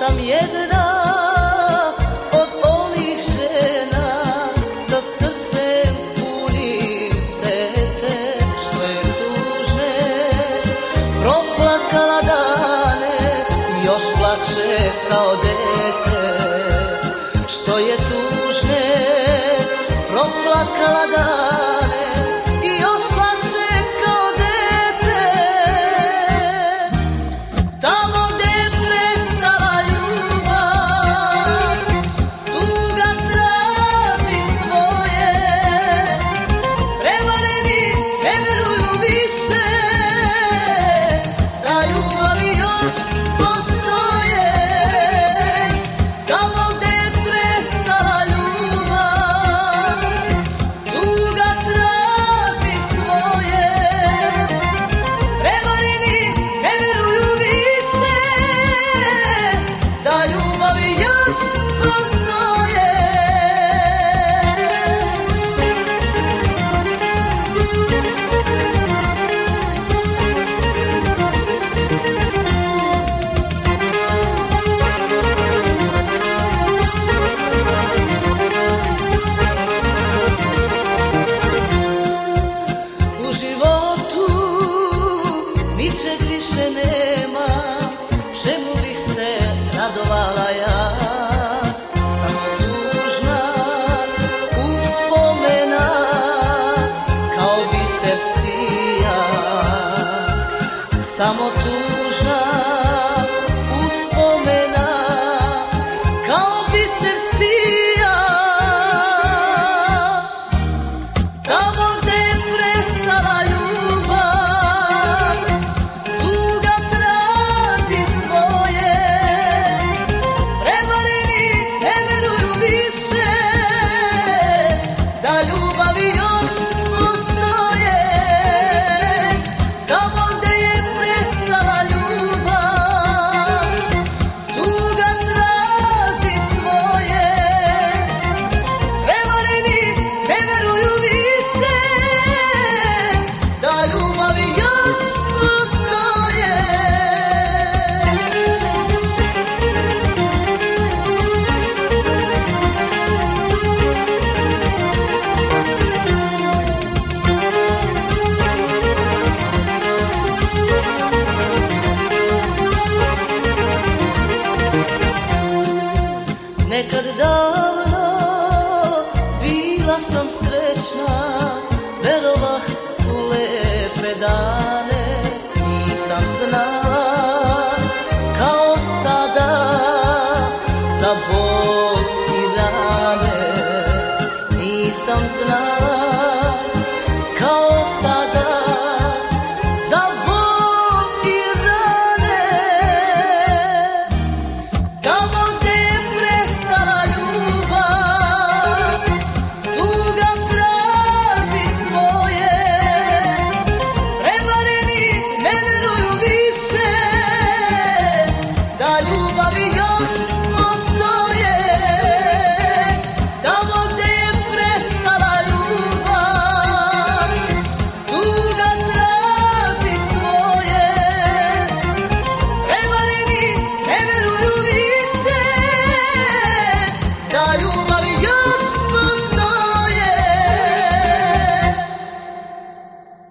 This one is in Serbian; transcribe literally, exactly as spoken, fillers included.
sam jedna od onih žena sa srcem punim sete, što je tužne proplakala dane i još plače kao dete, što je tužne proplakala dane i još plače kao dete. Tamo gde je prestala ljubav, tuga traži svoje, prevareni ne veruju više da ljubavi još postoje. Tamo gde je prestala ljubav, tuga traži svoje, prevareni ne veruju više da ljubavi još postoje. U životu ničeg više nema, čemu bih se radovala ja, samo tužna uspomena kao biser sija, samo tužna uspomena kao biser sija. Tamo gde je prestala ljubav, tuga traži svoje, prevareni ne veruju više da ljubavi još postoje. Tamo gde je prestala ljubav, tuga traži svoje, prevareni ne veruju više da ljubavi još postoje. Nekad davno bila sam srećna, verovah u lepe dane, nisam znala